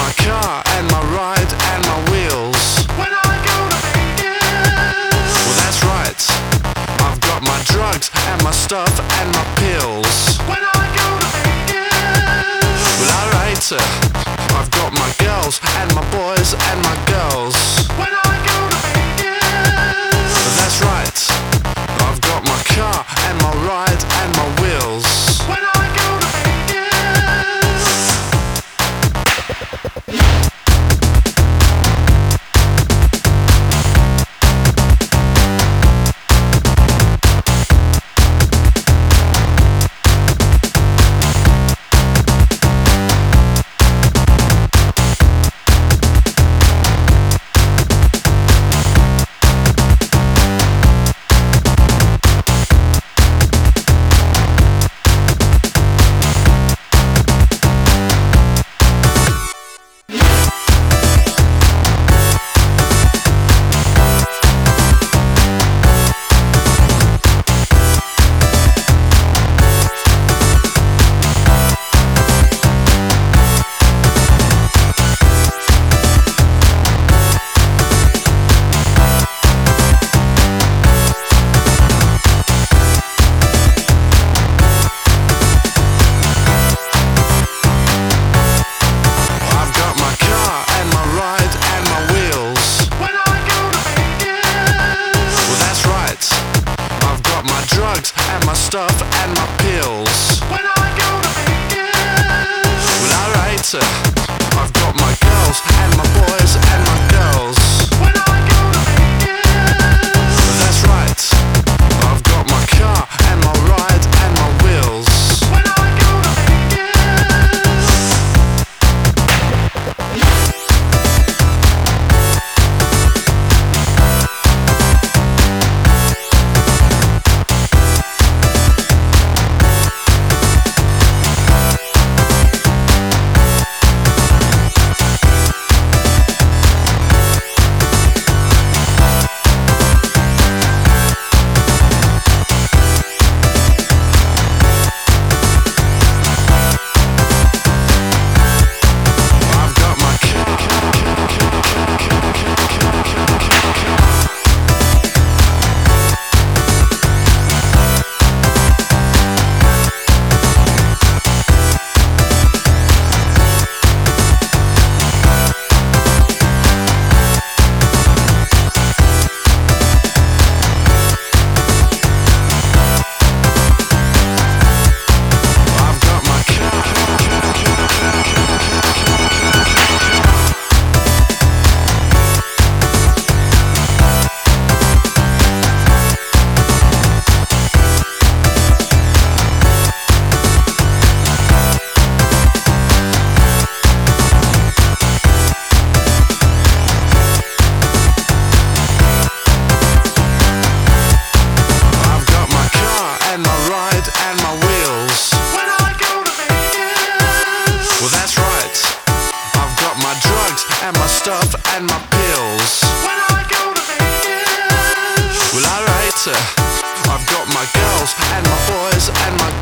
my car and my ride and my wheels. When I go to Vegas. Well, that's right. I've got my drugs and my stuff and my pills. When I go to Vegas. Well, alright. I've got my girls and my boys and my girls. When I go to Vegas. Well, that's right. I've got my car and my ride and my wheels. When I go to Vegas. And my stuff and my pills. When I go to Vegas. Well, alright. I've got my girls and my boys and my girls. When I go to Vegas. Well, that's right. I've got my car and my ride and my wheels. When I go to Vegas. And my stuff and my pills. When I go to Vegas. Well, alright. I've got my girls and my boys and my